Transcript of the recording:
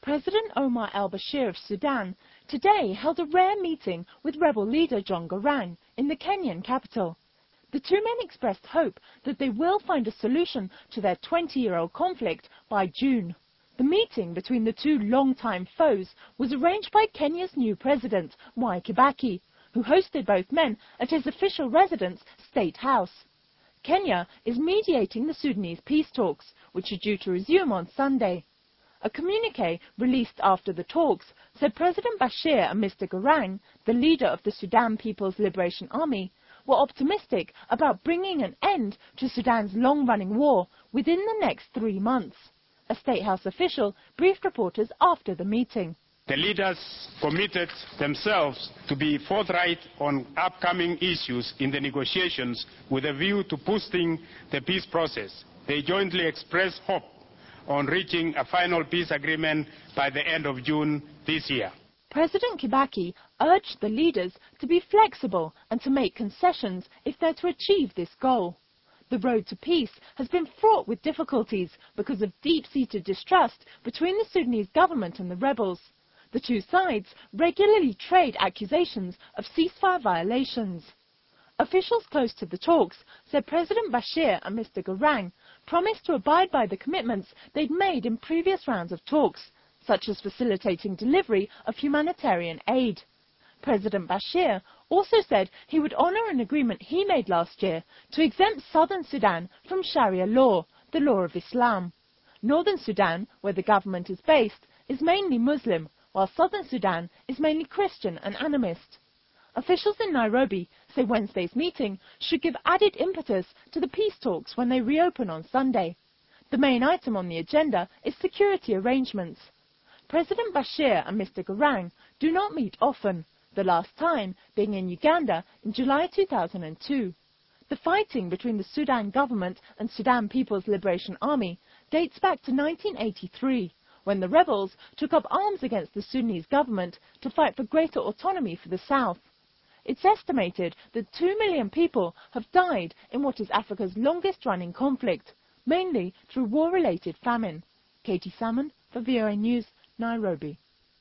President Omar al-Bashir of Sudan today held a rare meeting with rebel leader John Garang in the Kenyan capital. The two men expressed hope that they will find a solution to their 20-year-old conflict by June. The meeting between the two long-time foes was arranged by Kenya's new president, Mwai Kibaki, who hosted both men at his official residence, State House. Kenya is mediating the Sudanese peace talks, which are due to resume on Sunday. A communiqué released after the talks said President Bashir and Mr. Garang, the leader of the Sudan People's Liberation Army, were optimistic about bringing an end to Sudan's long-running war within the next 3 months. A State House official briefed reporters after the meeting. The leaders committed themselves to be forthright on upcoming issues in the negotiations with a view to boosting the peace process. They jointly expressed hope on reaching a final peace agreement by the end of June this year. President Kibaki urged the leaders to be flexible and to make concessions if they're to achieve this goal. The road to peace has been fraught with difficulties because of deep-seated distrust between the Sudanese government and the rebels. The two sides regularly trade accusations of ceasefire violations. Officials close to the talks said President Bashir and Mr. Garang promised to abide by the commitments they'd made in previous rounds of talks, such as facilitating delivery of humanitarian aid. President Bashir also said he would honour an agreement he made last year to exempt southern Sudan from Sharia law, the law of Islam. Northern Sudan, where the government is based, is mainly Muslim, while southern Sudan is mainly Christian and animist. Officials in Nairobi say Wednesday's meeting should give added impetus to the peace talks when they reopen on Sunday. The main item on the agenda is security arrangements. President Bashir and Mr. Garang do not meet often, the last time being in Uganda in July 2002. The fighting between the Sudan government and Sudan People's Liberation Army dates back to 1983, when the rebels took up arms against the Sudanese government to fight for greater autonomy for the south. It's estimated that 2 million people have died in what is Africa's longest-running conflict, mainly through war-related famine. Katie Salmon for VOA News, Nairobi.